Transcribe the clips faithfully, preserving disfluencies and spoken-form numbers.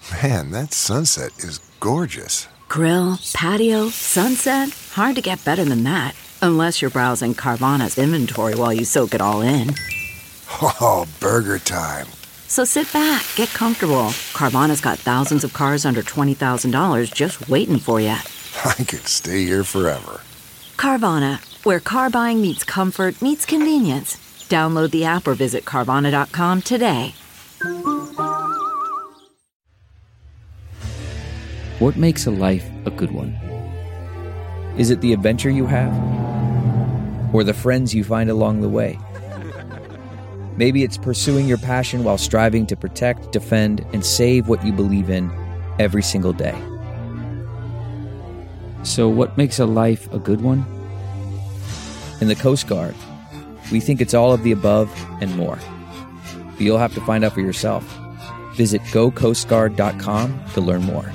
Man, that sunset is gorgeous. Grill, patio, sunset. Hard to get better than that. Unless you're browsing Carvana's inventory while you soak it all in. Oh, burger time. So sit back, get comfortable. Carvana's got thousands of cars under twenty thousand dollars just waiting for you. I could stay here forever. Carvana, where car buying meets comfort, meets convenience. Download the app or visit Carvana dot com today. What makes a life a good one? Is it the adventure you have? Or the friends you find along the way? Maybe it's pursuing your passion while striving to protect, defend, and save what you believe in every single day. So what makes a life a good one? In the Coast Guard, we think it's all of the above and more. But you'll have to find out for yourself. Visit go coast guard dot com to learn more.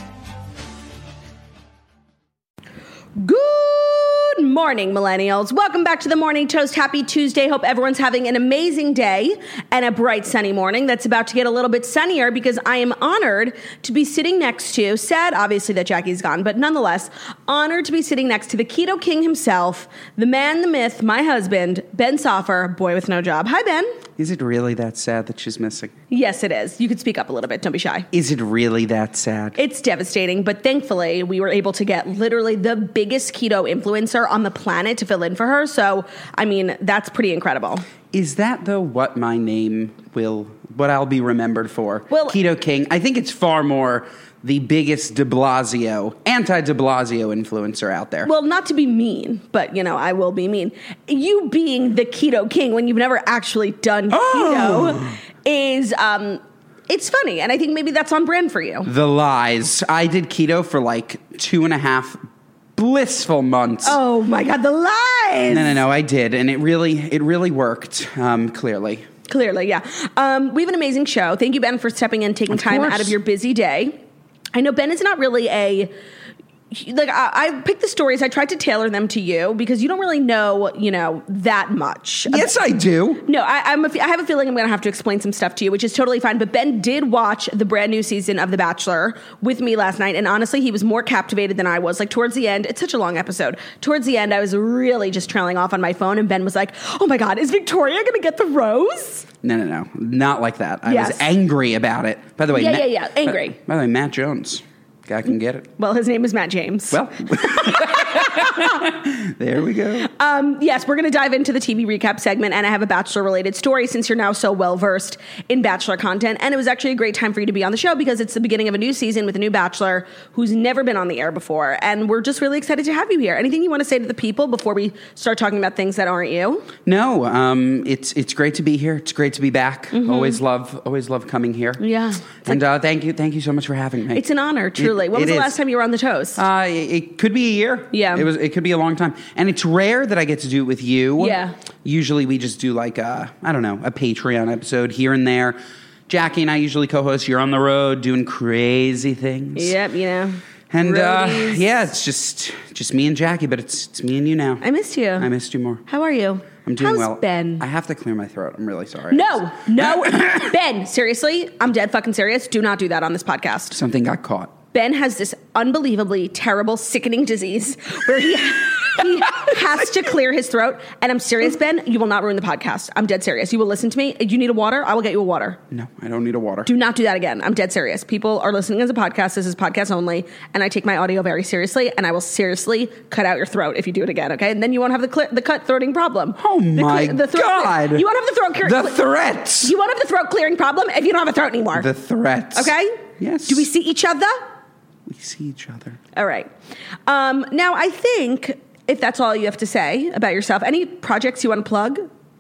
Good morning, millennials. Welcome back to the Morning Toast. Happy Tuesday. Hope everyone's having an amazing day and a bright, sunny morning that's about to get a little bit sunnier because I am honored to be sitting next to, sad obviously that Jackie's gone, but nonetheless, honored to be sitting next to the Keto King himself, the man, the myth, my husband, Ben Soffer, boy with no job. Hi, Ben. Is it really that sad that she's missing? Yes, it is. You could speak up a little bit. Don't be shy. Is it really that sad? It's devastating, but thankfully we were able to get literally the biggest keto influencer on the planet to fill in for her. So, I mean, that's pretty incredible. Is that, though, what my name will, what I'll be remembered for? Well, Keto King. I think it's far more the biggest de Blasio, anti-de Blasio influencer out there. Well, not to be mean, but, you know, I will be mean. You being the Keto King when you've never actually done oh. keto is, um, it's funny. And I think maybe that's on brand for you. The lies. I did keto for like two and a half blissful months. Oh, my God, the lies. No, no, no, I did. And it really, it really worked, um, clearly. Clearly, yeah. Um, we have an amazing show. Thank you, Ben, for stepping in, taking Of time course. out of your busy day. I know Ben is not really a, like, I, I picked the stories. I tried to tailor them to you because you don't really know, you know, that much. Yes, I do. No, I, I'm a, I have a feeling I'm going to have to explain some stuff to you, which is totally fine. But Ben did watch the brand new season of The Bachelor with me last night. And honestly, he was more captivated than I was. Like, towards the end, it's such a long episode. Towards the end, I was really just trailing off on my phone. And Ben was like, oh, my God, is Victoria going to get the rose? No, no, no. Not like that. I Yes. was angry about it. By the way, Yeah, Matt, yeah, yeah. Angry. By, by the way, Matt Jones. Guy can get it. Well, his name is Matt James. Well, there we go. Um, yes, we're going to dive into the T V recap segment, and I have a Bachelor-related story since you're now so well-versed in Bachelor content. And it was actually a great time for you to be on the show because it's the beginning of a new season with a new Bachelor who's never been on the air before. And we're just really excited to have you here. Anything you want to say to the people before we start talking about things that aren't you? No, um, it's it's great to be here. It's great to be back. Mm-hmm. Always love, always love coming here. Yeah. And like, uh, thank you, thank you so much for having me. It's an honor, truly. It, when was the is. last time you were on the Toast? Uh, it, it could be a year. Yeah. It was. It could be a long time. And it's rare that I get to do it with you. Yeah. Usually we just do like a, I don't know, a Patreon episode here and there. Jackie and I usually co-host. You're on the road doing crazy things. Yep, you know. And uh, yeah, it's just just me and Jackie, but it's it's me and you now. I missed you. I missed you more. How are you? I'm doing How's well. Ben? I have to clear my throat. I'm really sorry. No, no. Ben, seriously, I'm dead fucking serious. Do not do that on this podcast. Something got caught. Ben has this unbelievably terrible, sickening disease where he, he has to clear his throat. And I'm serious, Ben, you will not ruin the podcast. I'm dead serious. You will listen to me. You need a water? I will get you a water. No, I don't need a water. Do not do that again. I'm dead serious. People are listening as a podcast. This is podcast only. And I take my audio very seriously. And I will seriously cut out your throat if you do it again, okay? And then you won't have the clear, the cut throating problem. Oh, the my cle- the throat God. Clear. You won't have the throat clear. The threats. You won't have the throat clearing problem if you don't have a throat anymore. The threats. Okay? Yes. Do we see each other? We see each other. All right. Um, now, I think if that's all you have to say about yourself, any projects you want to plug?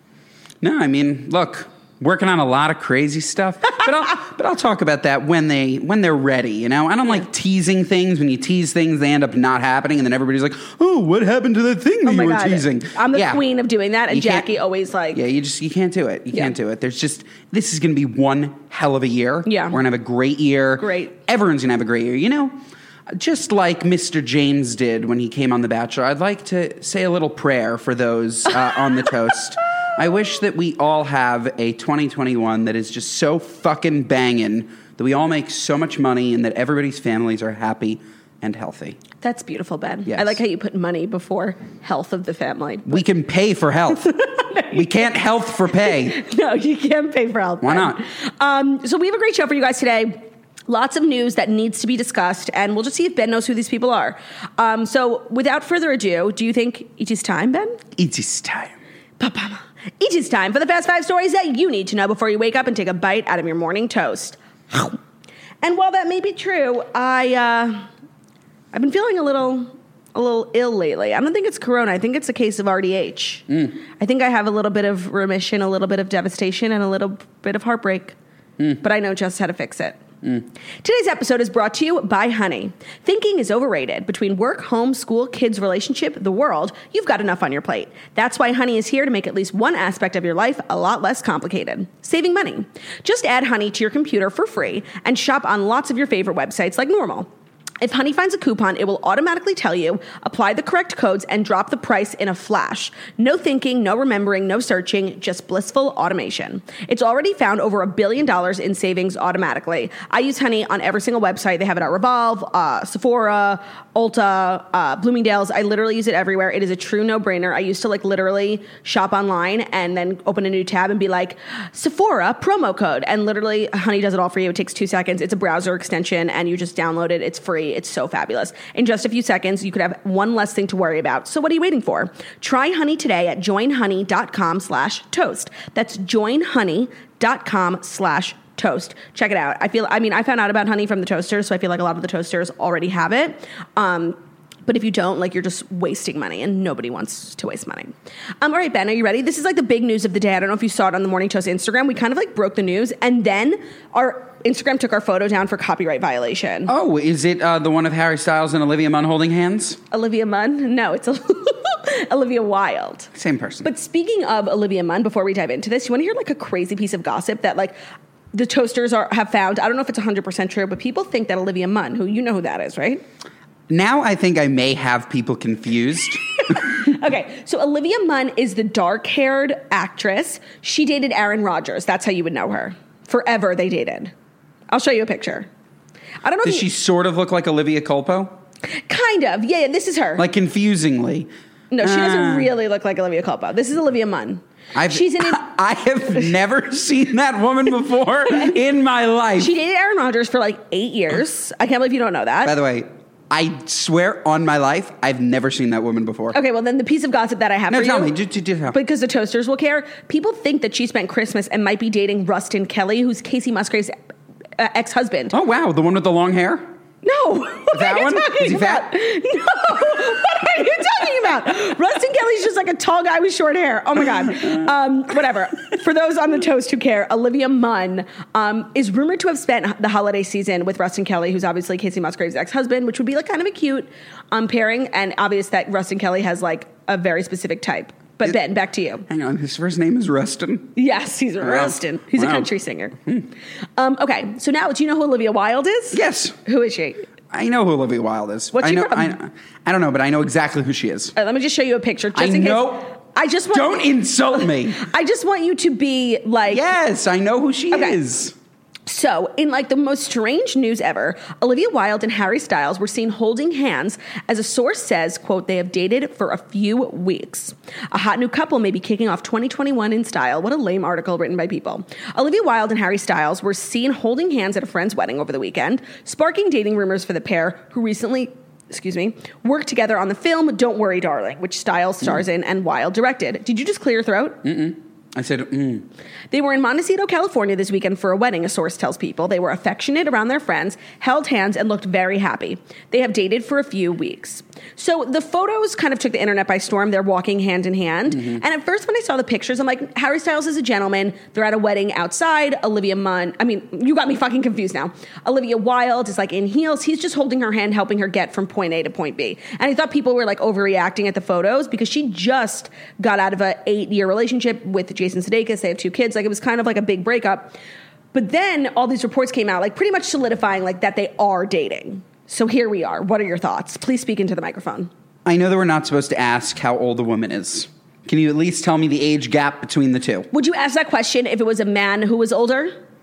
No, I mean, look, working on a lot of crazy stuff, but I'll but I'll talk about that when they when they're ready. You know, I don't Yeah. like teasing things. When you tease things, they end up not happening, and then everybody's like, "Oh, what happened to that thing that Oh you my were God. teasing?" I'm the Yeah. queen of doing that, and You can't- Jackie always like, Yeah, you just you can't do it. You Yeah. can't do it. There's just this is going to be one hell of a year. Yeah. We're gonna have a great year. Great. Everyone's gonna have a great year. You know. Just like Mister James did when he came on The Bachelor, I'd like to say a little prayer for those uh, on the Toast. I wish that we all have a twenty twenty-one that is just so fucking banging that we all make so much money and that everybody's families are happy and healthy. That's beautiful, Ben. Yes. I like how you put money before health of the family. We can pay for health. We can't health for pay. No, you can't pay for health. Why Ben. not? Um, so we have a great show for you guys today. Lots of news that needs to be discussed, and we'll just see if Ben knows who these people are. Um, so without further ado, do you think it is time, Ben? It is time. Ba-ba-ma. It is time for the fast five stories that you need to know before you wake up and take a bite out of your morning toast. And while that may be true, I, uh, I've been feeling a little, a little ill lately. I don't think it's corona. I think it's a case of R D H. Mm. I think I have a little bit of remission, a little bit of devastation, and a little bit of heartbreak. Mm. But I know just how to fix it. Mm. Today's episode is brought to you by Honey. Thinking is overrated. Between work, home, school, kids, relationship, the world, you've got enough on your plate. That's why Honey is here to make at least one aspect of your life a lot less complicated. Saving money. Just add Honey to your computer for free and shop on lots of your favorite websites like normal. If Honey finds a coupon, it will automatically tell you, apply the correct codes, and drop the price in a flash. No thinking, no remembering, no searching, just blissful automation. It's already found over a billion dollars in savings automatically. I use Honey on every single website. They have it at Revolve, uh, Sephora, Ulta, uh, Bloomingdale's. I literally use it everywhere. It is a true no-brainer. I used to like literally shop online and then open a new tab and be like, Sephora promo code. And literally Honey does it all for you. It takes two seconds. It's a browser extension and you just download it. It's free. It's so fabulous. In just a few seconds, you could have one less thing to worry about. So what are you waiting for? Try Honey today at joinhoney.com slash toast. That's joinhoney.com slash toast. Check it out. I feel, I mean, I found out about Honey from the toasters, so I feel like a lot of the toasters already have it. Um, But if you don't, like, you're just wasting money, and nobody wants to waste money. Um, all right, Ben, are you ready? This is like the big news of the day. I don't know if you saw it on the Morning Toast Instagram. We kind of like broke the news, and then our Instagram took our photo down for copyright violation. Oh, is it uh, the one of Harry Styles and Olivia Munn holding hands? Olivia Munn? No, it's Olivia Wilde. Same person. But speaking of Olivia Munn, before we dive into this, you want to hear like a crazy piece of gossip that like the toasters are have found? I don't know if it's one hundred percent true, but people think that Olivia Munn, who you know who that is, right? Now I think I may have people confused. Okay, so Olivia Munn is the dark-haired actress. She dated Aaron Rodgers. That's how you would know her. Forever they dated. I'll show you a picture. I don't know. Does if she you, sort of look like Olivia Culpo? Kind of. Yeah, yeah, this is her. Like confusingly. No, she doesn't Uh, really look like Olivia Culpo. This is Olivia Munn. I've, She's in. An, I have never seen that woman before in my life. She dated Aaron Rodgers for like eight years. I can't believe you don't know that. By the way, I swear on my life, I've never seen that woman before. Okay, well then the piece of gossip that I have No, for tell you, me. Do, do, do tell. because the toasters will care. People think that she spent Christmas and might be dating Rustin Kelly, who's Casey Musgrave's uh, ex-husband. Oh, wow. The one with the long hair? No. What That are you one? talking Is he about? fat? No. What are you talking about? Rustin Kelly's just like a tall guy with short hair. Oh my God. Um, whatever. For those on the toast who care, Olivia Munn um, is rumored to have spent the holiday season with Rustin Kelly, who's obviously Casey Musgrave's ex-husband, which would be like kind of a cute um, pairing. And obvious that Rustin Kelly has like a very specific type. But It- Ben, back to you. Hang on. His first name is Rustin. Yes, he's a Rustin. He's a Wow. country singer. Um, okay, so now do you know who Olivia Wilde is? Yes. Who is she? I know who Olivia Wilde is. What's I she know, from? I, I don't know, but I know exactly who she is. All right, let me just show you a picture. Just I in case. know. I just want, Don't insult me. I just want you to be like. Yes, I know who she Okay. is. So, in like the most strange news ever, Olivia Wilde and Harry Styles were seen holding hands as a source says, quote, they have dated for a few weeks. A hot new couple may be kicking off twenty twenty-one in style. What a lame article written by People. Olivia Wilde and Harry Styles were seen holding hands at a friend's wedding over the weekend, sparking dating rumors for the pair who recently, excuse me, worked together on the film Don't Worry, Darling, which Styles stars mm. in and Wilde directed. Did you just clear your throat? Mm-mm. I said, mm. They were in Montecito, California this weekend for a wedding, a source tells People. They were affectionate around their friends, held hands, and looked very happy. They have dated for a few weeks. So the photos kind of took the internet by storm. They're walking hand in hand. Mm-hmm. And at first when I saw the pictures, I'm like, Harry Styles is a gentleman. They're at a wedding outside. Olivia Munn, I mean, you got me fucking confused now. Olivia Wilde is like in heels. He's just holding her hand, helping her get from point A to point B. And I thought people were like overreacting at the photos because she just got out of an eight-year relationship with Jason Sudeikis. They have two kids. Like it was kind of like a big breakup. But then all these reports came out, like pretty much solidifying like that they are dating. So here we are. What are your thoughts? Please speak into the microphone. I know that we're not supposed to ask how old a woman is. Can you at least tell me the age gap between the two? Would you ask that question if it was a man who was older?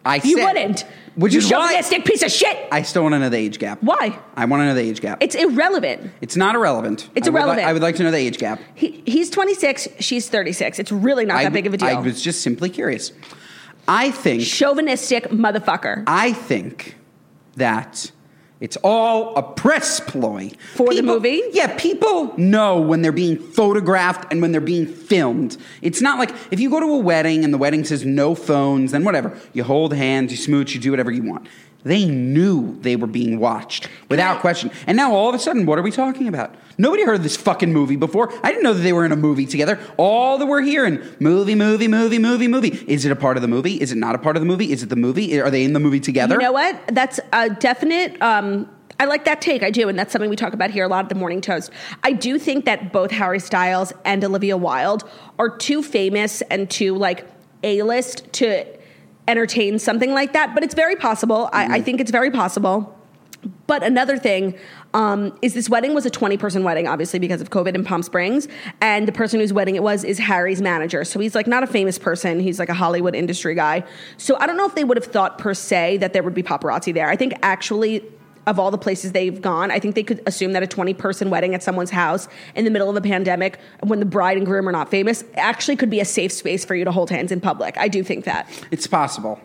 I You said, wouldn't. Which you is why chauvinistic piece of shit. I still want to know the age gap. Why? I want to know the age gap. It's irrelevant. It's not irrelevant. It's I would li- irrelevant. I would like to know the age gap. He, he's twenty-six. She's thirty-six. It's really not I, that big of a deal. I was just simply curious. I think. Chauvinistic motherfucker. I think that it's all a press ploy. For the movie? Yeah, people know when they're being photographed and when they're being filmed. It's not like if you go to a wedding and the wedding says no phones, then whatever. You hold hands, you smooch, you do whatever you want. They knew they were being watched without question. And now all of a sudden, what are we talking about? Nobody heard of this fucking movie before. I didn't know that they were in a movie together. All that we're hearing, movie, movie, movie, movie, movie. Is it a part of the movie? Is it not a part of the movie? Is it the movie? Are they in the movie together? You know what? That's a definite. Um, I like that take. I do. And that's something we talk about here a lot at the Morning Toast. I do think that both Harry Styles and Olivia Wilde are too famous and too like A-list to entertain something like that. But it's very possible. Mm-hmm. I, I think it's very possible. But another thing um, is this wedding was a twenty-person wedding, obviously, because of COVID in Palm Springs. And the person whose wedding it was is Harry's manager. So he's like not a famous person. He's like a Hollywood industry guy. So I don't know if they would have thought per se that there would be paparazzi there. I think actually of all the places they've gone, I think they could assume that a twenty-person wedding at someone's house in the middle of a pandemic when the bride and groom are not famous actually could be a safe space for you to hold hands in public. I do think that. It's possible.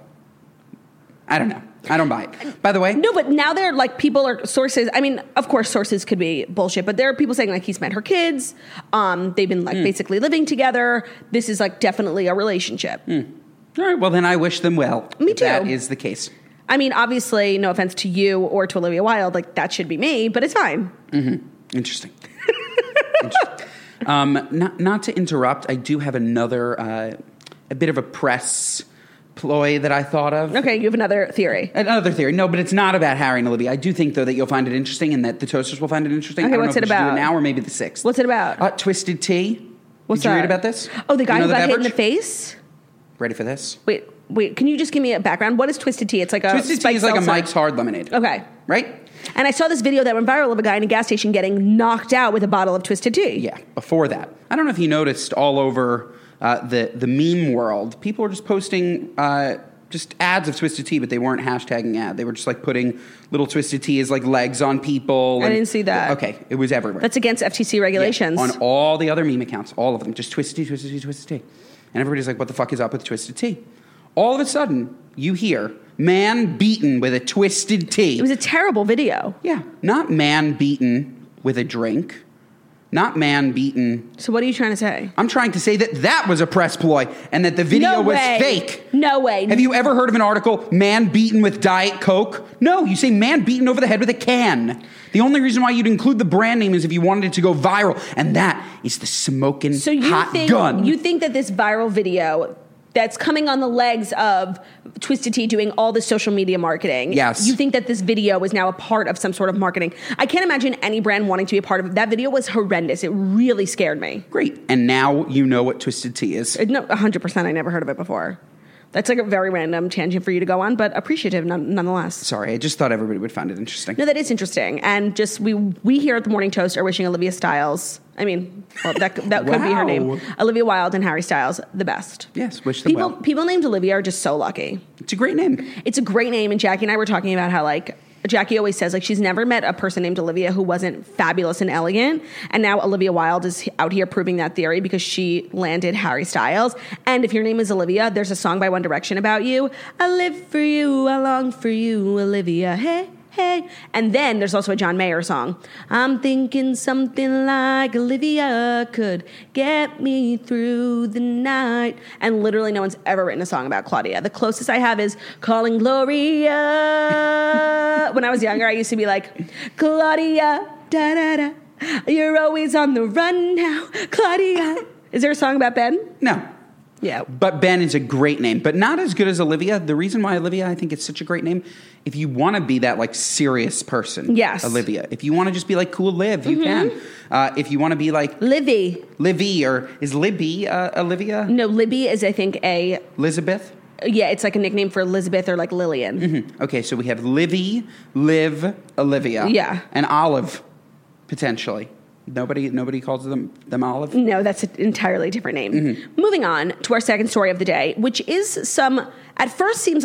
I don't know. I don't buy it. By the way. No, but now they're like people are sources. I mean, of course, sources could be bullshit, but there are people saying like he's met her kids. Um, they've been like mm. basically living together. This is like definitely a relationship. Mm. All right. Well, then I wish them well. Me too. That is the case. I mean, obviously, no offense to you or to Olivia Wilde, like that should be me, but it's fine. Mm-hmm. Interesting. Interesting. Um, not, not to interrupt, I do have another, uh, a bit of a press ploy that I thought of. Okay, you have another theory. Another theory. No, but it's not about Harry and Olivia. I do think, though, that you'll find it interesting and that the Toasters will find it interesting. Okay, I don't what's know if it we should about? do it now or maybe the sixth. What's it about? Uh, Twisted Tea. What's Did you that? read about this? Oh, the guy you know who the got hit in the beverage? face? Ready for this? Wait, wait, can you just give me a background? What is Twisted Tea? It's like a Twisted Tea spiked is like a seltzer. Mike's Hard Lemonade. Okay. Right? And I saw this video that went viral of a guy in a gas station getting knocked out with a bottle of Twisted Tea. Yeah, before that. I don't know if you noticed all over uh, the, the meme world, people were just posting uh, just ads of Twisted Tea, but they weren't hashtagging ad. They were just like putting little Twisted Tea as like legs on people. I and, didn't see that. Okay, it was everywhere. That's against F T C regulations. Yeah, on all the other meme accounts, all of them, just Twisted Tea, Twisted Tea, Twisted Tea. And everybody's like, what the fuck is up with Twisted Tea? All of a sudden, you hear man beaten with a Twisted Tea. It was a terrible video. Yeah, not man beaten with a drink. Not man beaten. So what are you trying to say? I'm trying to say that that was a press ploy and that the video No was way. fake. No way. Have you ever heard of an article, man beaten with Diet Coke? No, you say man beaten over the head with a can. The only reason why you'd include the brand name is if you wanted it to go viral. And that is the smoking So you hot think gun. you think that this viral video that's coming on the legs of Twisted Tea doing all the social media marketing. Yes. You think that this video is now a part of some sort of marketing. I can't imagine any brand wanting to be a part of it. That video was horrendous. It really scared me. Great. And now you know what Twisted Tea is. No, one hundred percent. I never heard of it before. That's like a very random tangent for you to go on, but appreciative none, nonetheless. Sorry, I just thought everybody would find it interesting. No, that is interesting. And just we we here at the Morning Toast are wishing Olivia Styles, I mean, well, that, that could be her name, Wow. Olivia Wilde and Harry Styles, the best. Yes, wish them People, well. people named Olivia are just so lucky. It's a great name. It's a great name, and Jackie and I were talking about how, like, Jackie always says, like, she's never met a person named Olivia who wasn't fabulous and elegant, and now Olivia Wilde is out here proving that theory because she landed Harry Styles. And if your name is Olivia, there's a song by One Direction about you. I live for you, I long for you, Olivia, hey, hey. And then there's also a John Mayer song. I'm thinking something like Olivia could get me through the night. And literally no one's ever written a song about Claudia. The closest I have is Calling Gloria. When I was younger, I used to be like, Claudia, da-da-da. You're always on the run now, Claudia. Is there a song about Ben? No. Yeah. But Ben is a great name, but not as good as Olivia. The reason why Olivia, I think it's such a great name, if you want to be that like serious person, Yes. Olivia. If you want to just be like cool Liv, you Mm-hmm. can. Uh, if you want to be like Livy. Livy, or is Libby uh, Olivia? No, Libby is, I think, a... Elizabeth? Yeah, it's like a nickname for Elizabeth or like Lillian. Mm-hmm. Okay, so we have Livy, Liv, Olivia. Yeah. And Olive, potentially. Nobody nobody calls them, them Olive? No, that's an entirely different name. Mm-hmm. Moving on to our second story of the day, which is some, at first seems like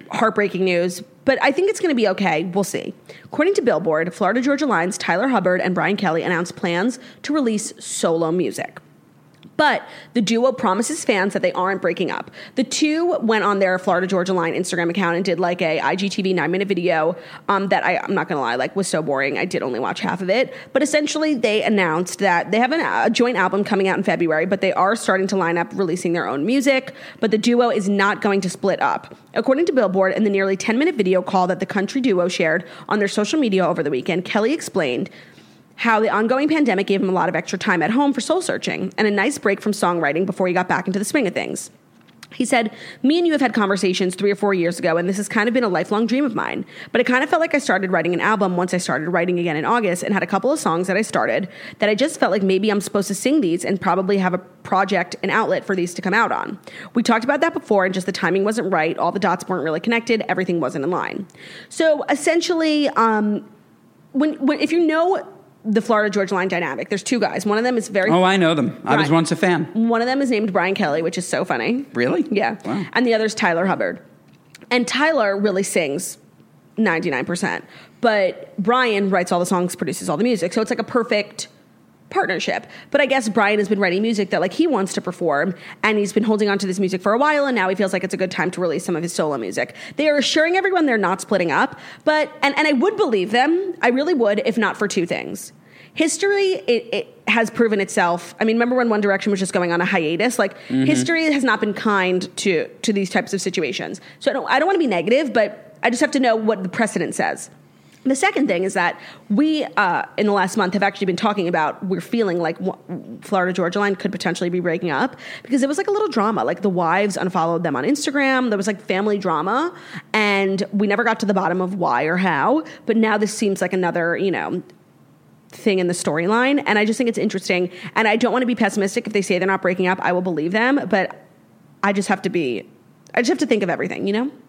heartbreaking news, but I think it's going to be okay. We'll see. According to Billboard, Florida Georgia Line's Tyler Hubbard and Brian Kelly announced plans to release solo music. But the duo promises fans that they aren't breaking up. The two went on their Florida Georgia Line Instagram account and did like a I G T V nine minute video um, that I, I'm not going to lie, like was so boring. I did only watch half of it. But essentially they announced that they have an, a joint album coming out in February, but they are starting to line up releasing their own music. But the duo is not going to split up. According to Billboard, in the nearly ten minute video call that the country duo shared on their social media over the weekend, Kelly explained how the ongoing pandemic gave him a lot of extra time at home for soul searching and a nice break from songwriting before he got back into the swing of things. He said, me and you have had conversations three or four years ago, and this has kind of been a lifelong dream of mine. But it kind of felt like I started writing an album once I started writing again in August and had a couple of songs that I started that I just felt like maybe I'm supposed to sing these and probably have a project, an outlet for these to come out on. We talked about that before, and just the timing wasn't right. All the dots weren't really connected. Everything wasn't in line. So essentially, um, when, when if you know the Florida Georgia Line dynamic, there's two guys. One of them is very... Oh, I know them. I was once a fan. One of them is named Brian Kelly, which is so funny. Really? Yeah. Wow. And the other's Tyler Hubbard. And Tyler really sings ninety-nine percent. But Brian writes all the songs, produces all the music. So it's like a perfect partnership. But I guess Brian has been writing music that like he wants to perform, and he's been holding on to this music for a while, and now he feels like it's a good time to release some of his solo music. They are assuring everyone they're not splitting up, but and, and I would believe them. I really would, if not for two things. History, it, it has proven itself. I mean, remember when One Direction was just going on a hiatus? Like, mm-hmm. history has not been kind to to these types of situations. So I don't, I don't want to be negative, but I just have to know what the precedent says. The second thing is that we, uh, in the last month, have actually been talking about, we're feeling like Florida Georgia Line could potentially be breaking up because it was like a little drama. Like the wives unfollowed them on Instagram. There was like family drama, and we never got to the bottom of why or how. But now this seems like another, you know, thing in the storyline. And I just think it's interesting. And I don't want to be pessimistic. If they say they're not breaking up, I will believe them. But I just have to be, I just have to think of everything, you know?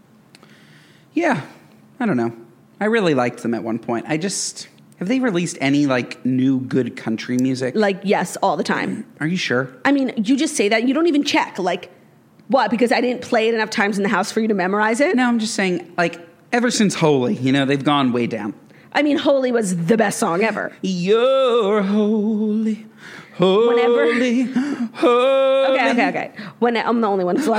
Yeah. I don't know. I really liked them at one point. I just... Have they released any, like, new good country music? Like, yes, all the time. Are you sure? I mean, you just say that. You don't even check. Like, what? Because I didn't play it enough times in the house for you to memorize it? No, I'm just saying, like, ever since Holy, you know, they've gone way down. I mean, Holy was the best song ever. You're holy, holy, Whenever, holy. Okay, okay, okay. When I'm the only one who's allowed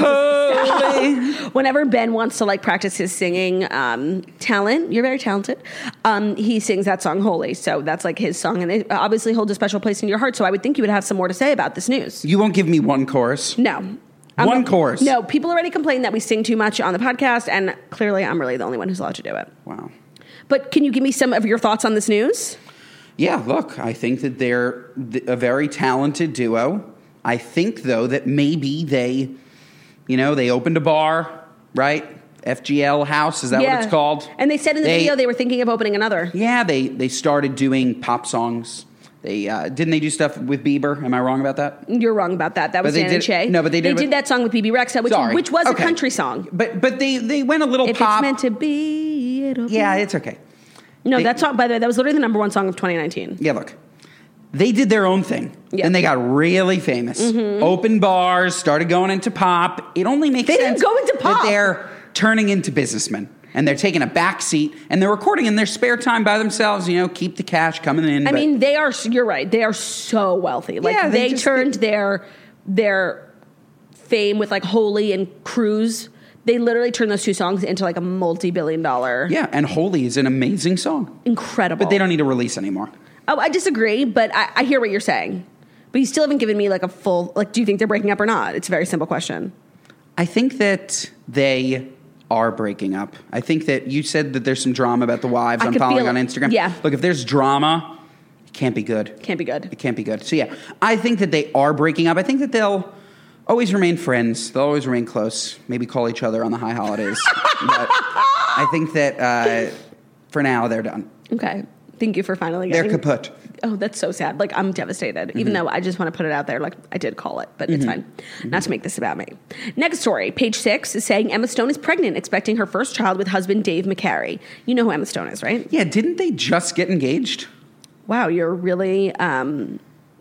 to stop. Whenever Ben wants to like practice his singing um, talent, you're very talented. Um, he sings that song "Holy," so that's like his song, and it obviously holds a special place in your heart. So I would think you would have some more to say about this news. You won't give me one chorus. No. I'm one not, chorus. No, people already complain that we sing too much on the podcast, and clearly I'm really the only one who's allowed to do it. Wow. But can you give me some of your thoughts on this news? Yeah, look, I think that they're a very talented duo. I think, though, that maybe they, you know, they opened a bar, right? F G L House, is that yeah. what it's called? And they said in the they, video they were thinking of opening another. Yeah, they, they started doing pop songs. They uh, didn't they do stuff with Bieber? Am I wrong about that? You're wrong about that. That was Dan and Shay. No, but they did. They did that song with B B Rexa, which, Sorry. which was okay. a country song. But but they, they went a little if pop. If it's meant to be, it'll yeah, be. it's okay. No, they, that song, by the way, that was literally the number one song of twenty nineteen. Yeah, look. They did their own thing. Yeah. And they got really famous. Mm-hmm. Open bars, started going into pop. It only makes they sense didn't go into pop. that they're turning into businessmen. And they're taking a back seat, and they're recording in their spare time by themselves, you know, keep the cash coming in. I but, mean, they are, you're right, they are so wealthy. Like, yeah, they, they just, turned they, their their fame with, like, Holy and Cruise. They literally turned those two songs into, like, a multi-billion dollar. Yeah, and Holy is an amazing song. Incredible. But they don't need to release anymore. Oh, I disagree, but I, I hear what you're saying. But you still haven't given me, like, a full, like, do you think they're breaking up or not? It's a very simple question. I think that they are breaking up. I think that you said that there's some drama about the wives I I'm could following feel on it. Instagram. Yeah. Look, if there's drama, it can't be good. Can't be good. It can't be good. So, yeah, I think that they are breaking up. I think that they'll always remain friends. They'll always remain close. Maybe call each other on the high holidays. But I think that uh, for now, they're done. Okay. Thank you for finally getting... They're kaput. Oh, that's so sad. Like, I'm devastated. Mm-hmm. Even though I just want to put it out there. Like, I did call it, but mm-hmm. it's fine. Mm-hmm. Not to make this about me. Next story. Page six is saying Emma Stone is pregnant, expecting her first child with husband Dave McCary. You know who Emma Stone is, right? Yeah, didn't they just get engaged? Wow, you're really um,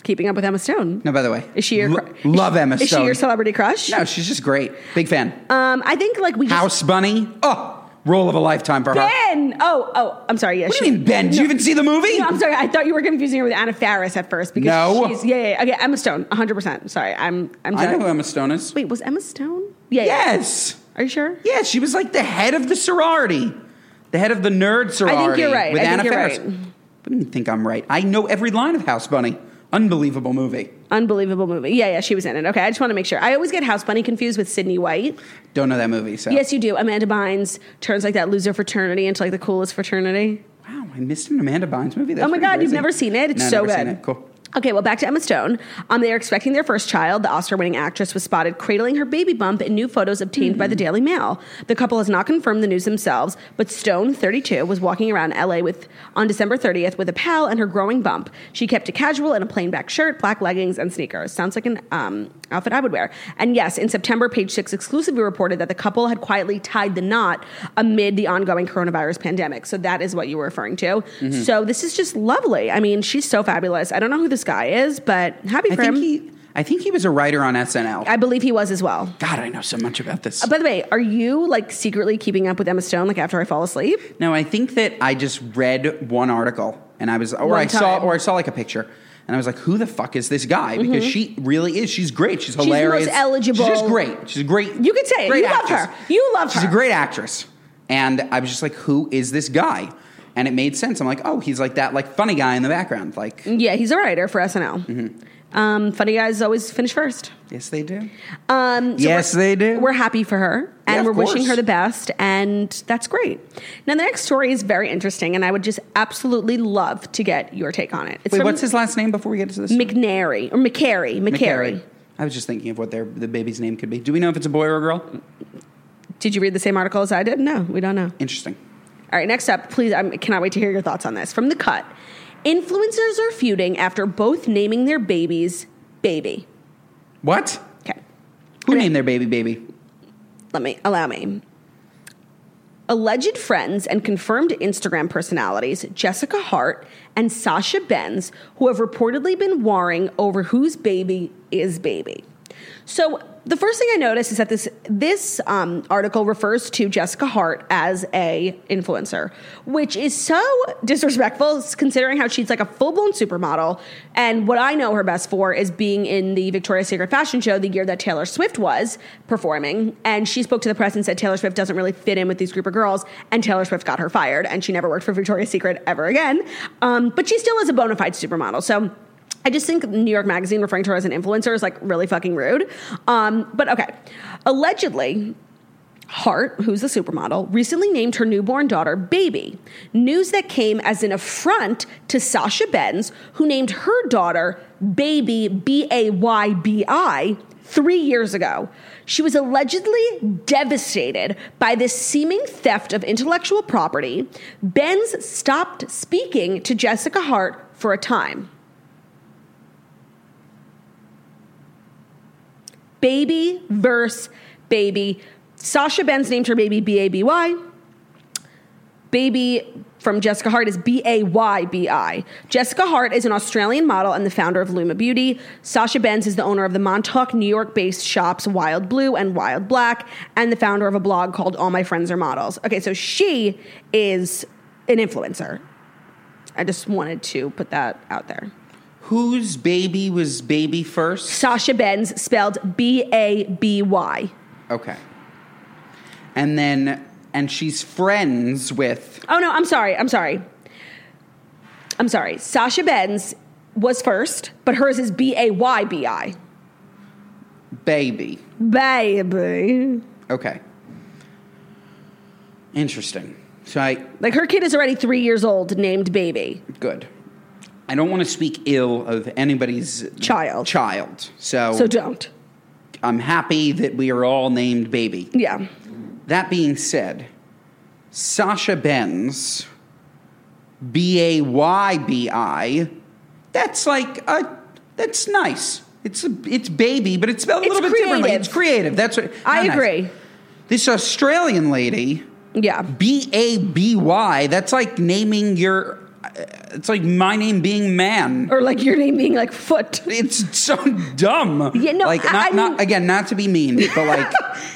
Keeping Up with Emma Stone. No, by the way. Is she your... Lo- cr- love is, Emma Is Stone. she your celebrity crush? No, she's just great. Big fan. Um, I think like we just... House Bunny. Oh, role of a lifetime for her. Ben! Oh, oh, I'm sorry. Yeah, What she, do you mean, Ben? Did no, you even see the movie? No, I'm sorry. I thought you were confusing her with Anna Faris at first. Because No. She's, yeah, yeah, yeah. Okay, Emma Stone, one hundred percent. Sorry, I'm... I'm I know sorry. who Emma Stone is. Wait, was Emma Stone? Yeah, yeah. Yes. Are you sure? Yeah, she was like the head of the sorority. The head of the nerd sorority. I think you're right. With I think Anna you're Faris. right. What do you think I'm right? I know every line of House Bunny. Unbelievable movie. Unbelievable movie. Yeah, yeah, she was in it. Okay, I just want to make sure. I always get House Bunny confused with Sydney White. Don't know that movie, so. Yes, you do. Amanda Bynes turns like that loser fraternity into like the coolest fraternity. Wow, I missed an Amanda Bynes movie. That's Oh my pretty God, you've crazy. never seen it? It's No, so never good. Seen it. Cool. Okay, well, back to Emma Stone. Um, they are expecting their first child. The Oscar-winning actress was spotted cradling her baby bump in new photos obtained mm-hmm. by the Daily Mail. The couple has not confirmed the news themselves, but Stone, thirty-two, was walking around L A with on December thirtieth with a pal and her growing bump. She kept it casual in a plain black shirt, black leggings, and sneakers. Sounds like an um, outfit I would wear. And yes, in September, Page Six exclusively reported that the couple had quietly tied the knot amid the ongoing coronavirus pandemic. So that is what you were referring to. Mm-hmm. So this is just lovely. I mean, she's so fabulous. I don't know who this guy is, but happy I for think him. he, I think he was a writer on S N L. I believe he was as well. God, I know so much about this. Uh, by the way, are you like secretly keeping up with Emma Stone like after I fall asleep? No, I think that I just read one article and I was, or One I saw, time. or I saw like a picture. And I was like, who the fuck is this guy? Because mm-hmm. she really is. She's great. She's hilarious. She's the most eligible. She's just great. She's a great. You could say it. Great You love actress. her. You love her. She's a great actress. And I was just like, who is this guy? And it made sense. I'm like, oh, he's like that like funny guy in the background. Like, yeah, he's a writer for S N L. Mm-hmm. Um, funny guys always finish first. Yes, they do. Um, so yes, they do. We're happy for her, and yeah, we're course. wishing her the best, and that's great. Now, the next story is very interesting, and I would just absolutely love to get your take on it. It's Wait, from what's his last name before we get to this? McNary, or McCary. McCary. I was just thinking of what their the baby's name could be. Do we know if it's a boy or a girl? Did you read the same article as I did? No, we don't know. Interesting. All right, next up, please, I cannot wait to hear your thoughts on this. From The Cut, influencers are feuding after both naming their babies Baby. What? Okay. Who Okay. named their baby Baby? Let me, allow me. Alleged friends and confirmed Instagram personalities, Jessica Hart and Sasha Benz, who have reportedly been warring over whose baby is baby. So the first thing I noticed is that this this um, article refers to Jessica Hart as a influencer, which is so disrespectful considering how she's like a full-blown supermodel. And what I know her best for is being in the Victoria's Secret fashion show the year that Taylor Swift was performing. And she spoke to the press and said Taylor Swift doesn't really fit in with these group of girls. And Taylor Swift got her fired and she never worked for Victoria's Secret ever again. Um, but she still is a bona fide supermodel. So I just think New York Magazine referring to her as an influencer is like really fucking rude. Um, but okay. Allegedly, Hart, who's the supermodel, recently named her newborn daughter Baby. News that came as an affront to Sasha Benz, who named her daughter Baby, B A Y B I, three years ago. She was allegedly devastated by this seeming theft of intellectual property. Benz stopped speaking to Jessica Hart for a time. Baby verse baby. Sasha Benz named her baby B A B Y. Baby from Jessica Hart is B A Y B I. Jessica Hart is an Australian model and the founder of Luma Beauty. Sasha Benz is the owner of the Montauk, New York-based shops Wild Blue and Wild Black, and the founder of a blog called All My Friends Are Models. Okay, so she is an influencer. I just wanted to put that out there. Whose baby was baby first? Sasha Benz, spelled B A B Y. Okay. And then, and she's friends with... Oh, no, I'm sorry. I'm sorry. I'm sorry. Sasha Benz was first, but hers is B A Y B I. Baby. Baby. Okay. Interesting. So I... Like, her kid is already three years old, named Baby. Good. I don't want to speak ill of anybody's Child. Child. So, So don't. I'm happy that we are all named Baby. Yeah. That being said, Sasha Benz, B A Y B I, that's like, a, that's nice. It's a, it's baby, but it's spelled a It's little bit differently. creative. It's creative. That's what I not agree. Nice. This Australian lady, Yeah. B A B Y, that's like naming your... it's like my name being Man. Or like your name being like Foot. It's so dumb. Yeah, no, like, I, not, I mean, not, again, not to be mean, but like,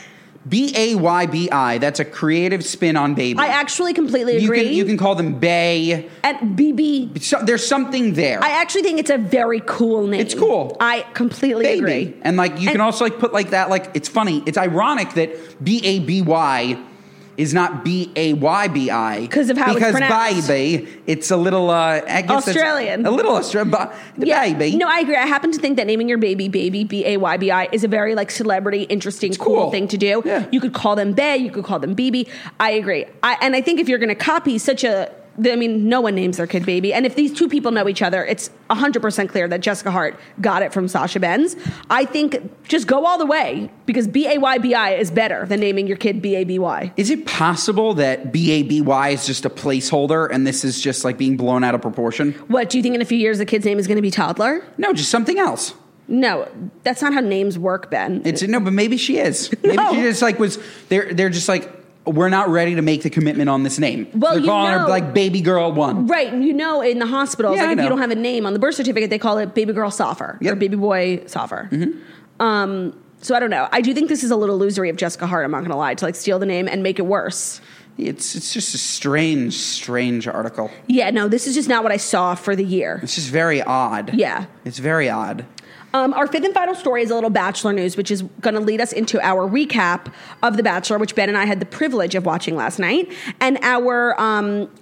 B A Y B I, that's a creative spin on baby. I actually completely you agree. Can, you can call them Bay. And B B. So, there's something there. I actually think it's a very cool name. It's cool. I completely baby. agree. And like, you and, can also like put like that, like, it's funny. It's ironic that B A B Y is not B A Y B I. Because of how because it's pronounced. baby, it's a little, uh, I guess Australian. A little Australian, but yeah. baby. No, I agree. I happen to think that naming your baby, baby, B A Y B I, is a very like celebrity, interesting, cool. cool thing to do. Yeah. You could call them Bay, you could call them B B. I agree. I, and I think if you're going to copy such a, I mean, no one names their kid baby. And if these two people know each other, it's one hundred percent clear that Jessica Hart got it from Sasha Benz. I think just go all the way because B A Y B I is better than naming your kid B A B Y. Is it possible that B A B Y is just a placeholder and this is just like being blown out of proportion? What, do you think in a few years the kid's name is going to be Toddler? No, just something else. No, that's not how names work, Ben. It's no, but maybe she is. Maybe No. she just like was. They're they're just like, we're not ready to make the commitment on this name. Well, they're you calling know, her like Baby Girl One. Right. You know, in the hospitals, Yeah, like I if know. you don't have a name on the birth certificate, they call it Baby Girl Soffer Yep. or Baby Boy Soffer. Mm-hmm. Um, so I don't know. I do think this is a little illusory of Jessica Hart, I'm not going to lie, to like steal the name and make it worse. It's it's just a strange, strange article. Yeah, no, this is just not what I saw for the year. It's just very odd. Yeah. It's very odd. Um, our fifth and final story is a little Bachelor news, which is going to lead us into our recap of The Bachelor, which Ben and I had the privilege of watching last night. And our um,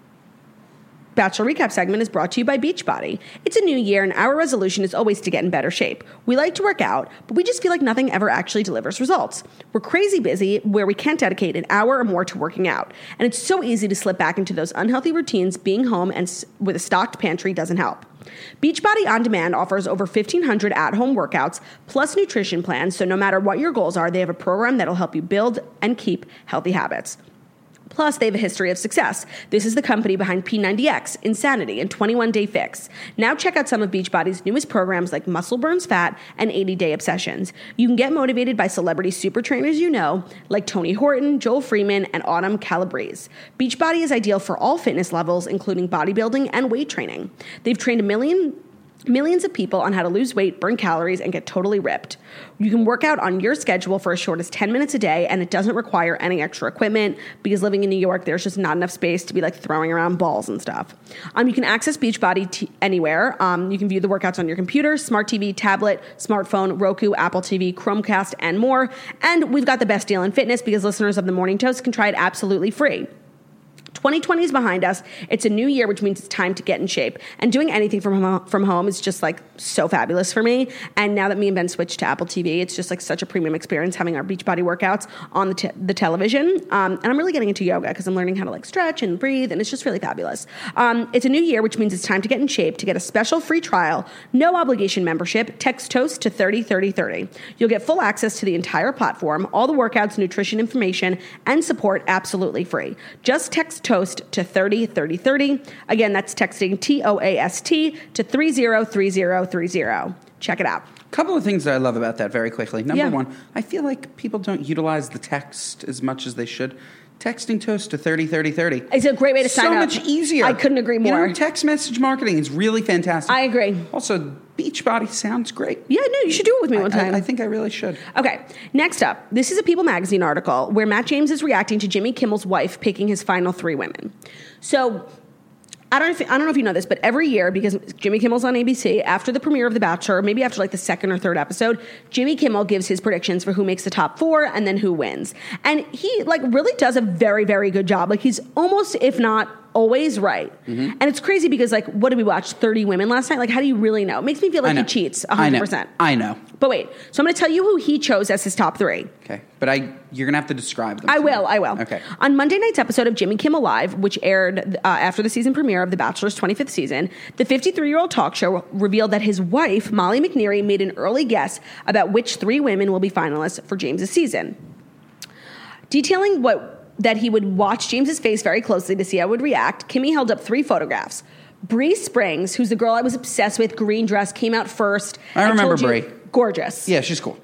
Bachelor recap segment is brought to you by Beachbody. It's a new year, and our resolution is always to get in better shape. We like to work out, but we just feel like nothing ever actually delivers results. We're crazy busy where we can't dedicate an hour or more to working out. And it's so easy to slip back into those unhealthy routines. Being home and s- with a stocked pantry doesn't help. Beachbody On Demand offers over fifteen hundred at-home workouts plus nutrition plans, so no matter what your goals are, they have a program that'll help you build and keep healthy habits. Plus, they have a history of success. This is the company behind P ninety X, Insanity, and twenty-one day Fix. Now check out some of Beachbody's newest programs like Muscle Burns Fat and eighty day Obsessions. You can get motivated by celebrity super trainers you know, like Tony Horton, Joel Freeman, and Autumn Calabrese. Beachbody is ideal for all fitness levels, including bodybuilding and weight training. They've trained a million... Millions of people on how to lose weight, burn calories, and get totally ripped. You can work out on your schedule for as short as ten minutes a day, and it doesn't require any extra equipment because living in New York, there's just not enough space to be like throwing around balls and stuff. Um, you can access Beachbody t- anywhere. Um, you can view the workouts on your computer, smart T V, tablet, smartphone, Roku, Apple T V, Chromecast, and more. And we've got the best deal in fitness because listeners of the Morning Toast can try it absolutely free. twenty twenty is behind us. It's a new year, which means it's time to get in shape. And doing anything from home, from home is just like so fabulous for me. And now that me and Ben switched to Apple T V, it's just like such a premium experience having our Beachbody workouts on the, t- the television. Um, and I'm really getting into yoga because I'm learning how to like stretch and breathe, and it's just really fabulous. Um, it's a new year, which means it's time to get in shape. To get a special free trial, no obligation membership, text TOAST to thirty thirty thirty. You'll get full access to the entire platform, all the workouts, nutrition information, and support absolutely free. Just text TOAST to thirty thirty thirty. Again, that's texting T O A S T to three zero three zero three zero. Check it out. A couple of things that I love about that very quickly. Number Yeah. one, I feel like people don't utilize the text as much as they should. Texting TOAST to thirty thirty thirty. It's a great way to sign so up. much easier. I couldn't agree more. You know, text message marketing is really fantastic. I agree. Also, Beachbody sounds great. Yeah, no, you should do it with me one I- time. I, I think I really should. Okay, next up, this is a People Magazine article where Matt James is reacting to Jimmy Kimmel's wife picking his final three women. So, I don't, know if, I don't know if you know this, but every year, because Jimmy Kimmel's on A B C, after the premiere of The Bachelor, maybe after like the second or third episode, Jimmy Kimmel gives his predictions for who makes the top four and then who wins. And he like really does a very, very good job. Like he's almost, if not always right. Mm-hmm. And it's crazy because like, what did we watch? thirty women last night? Like, how do you really know? It makes me feel like he cheats one hundred percent. I know. I know. But wait, so I'm going to tell you who he chose as his top three. Okay. But I, you're going to have to describe them. I to will, me. I will. Okay. On Monday night's episode of Jimmy Kimmel Live, which aired uh, after the season premiere of The Bachelor's twenty-fifth season, the fifty-three-year-old talk show revealed that his wife, Molly McNeary, made an early guess about which three women will be finalists for James's season. Detailing what that he would watch James's face very closely to see how he would react, Kimmy held up three photographs. Bree Springs, who's the girl I was obsessed with, green dress, came out first. I remember told you- Bree. Gorgeous. Yeah, she's cool.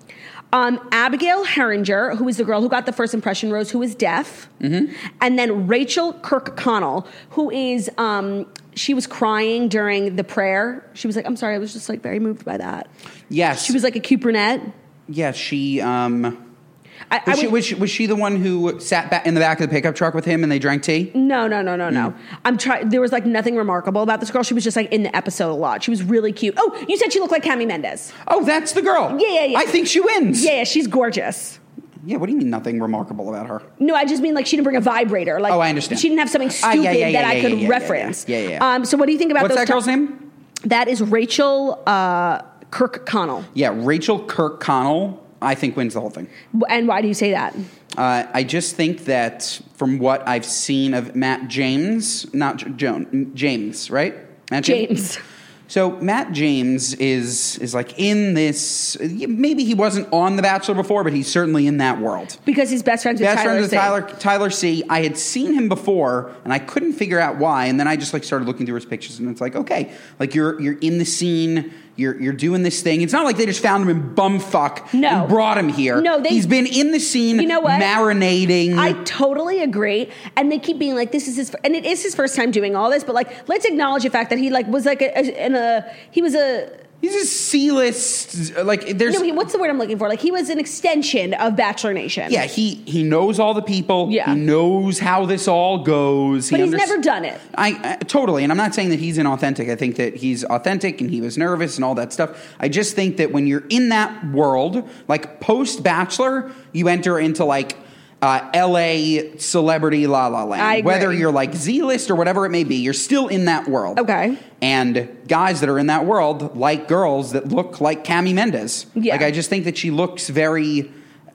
Um, Abigail Herringer, who is the girl who got the first impression rose, who is deaf. Mm-hmm. And then Rachel Kirkconnell, who is, um, she was crying during the prayer. She was like, I'm sorry, I was just like very moved by that. Yes. She was like a cute brunette. Yeah, she... Um, I, was, I she, would, was, she, was she the one who sat back in the back of the pickup truck with him and they drank tea? No, no, no, no, Mm. no. I'm trying. There was like nothing remarkable about this girl. She was just like in the episode a lot. She was really cute. Oh, you said she looked like Cami Mendes. Oh, that's the girl. Yeah, yeah, yeah. I think she wins. Yeah, yeah, she's gorgeous. Yeah, what do you mean nothing remarkable about her? No, I just mean like she didn't bring a vibrator. Like, Oh, I understand. She didn't have something Ah, stupid yeah, yeah, yeah, that I yeah, could yeah, yeah, reference. yeah, yeah, yeah. Um, so what do you think about What's those? that girl's top- name? That is Rachel uh, Kirkconnell. Yeah, Rachel Kirkconnell, I think, wins the whole thing. And why do you say that? Uh, I just think that from what I've seen of Matt James, not J- Joan, James, right? Matt James. So Matt James is is like in this. Maybe he wasn't on The Bachelor before, but he's certainly in that world. Because he's best friends with Best Tyler friend with C. Tyler Tyler C. I had seen him before, and I couldn't figure out why. And then I just like started looking through his pictures, and it's like, okay, like you're you're in the scene. You're you're doing this thing. It's not like they just found him in bumfuck No. and brought him here. No, they- he's been in the scene. You know what? Marinating. I totally agree. And they keep being like, this is his, and it is his first time doing all this, but like, let's acknowledge the fact that he like was like a, a, in a he was a, He's a C-list. Like there's. no, he, what's the word I'm looking for? Like he was an extension of Bachelor Nation. Yeah, he he knows all the people. Yeah. He knows how this all goes. But he he's unders- never done it. I, I totally, and I'm not saying that he's inauthentic. I think that he's authentic and he was nervous and all that stuff. I just think that when you're in that world, like post Bachelor, you enter into like uh, L A celebrity La La Land. I agree. Whether you're like Z-list or whatever it may be, you're still in that world. Okay. And guys that are in that world like girls that look like Cami Mendes. Yeah. Like I just think that she looks very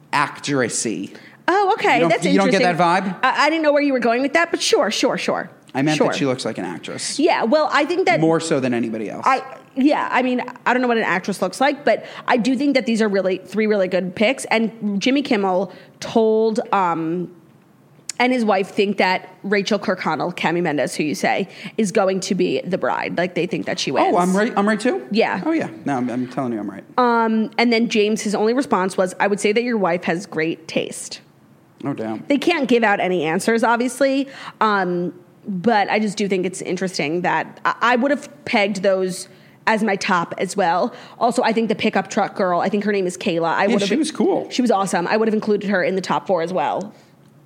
actressy. Oh, okay. You don't- That's you don't interesting. get that vibe? I, I didn't know where you were going with that, but sure, sure, sure. I meant sure. that she looks like an actress. Yeah, well, I think that More so than anybody else. I yeah, I mean, I don't know what an actress looks like, but I do think that these are really three really good picks. And Jimmy Kimmel told um, and his wife think that Rachel Kirkconnell, Cami Mendes, who you say, is going to be the bride. Like they think that she wins. Oh, I'm right. I'm right too. Yeah. Oh yeah. No, I'm, I'm telling you, I'm right. Um, and then James, his only response was, "I would say that your wife has great taste." No doubt. They can't give out any answers, obviously. Um, but I just do think it's interesting that I, I would have pegged those as my top as well. Also, I think the pickup truck girl, I think her name is Kayla. I Yeah, would have, she was cool. She was awesome. I would have included her in the top four as well.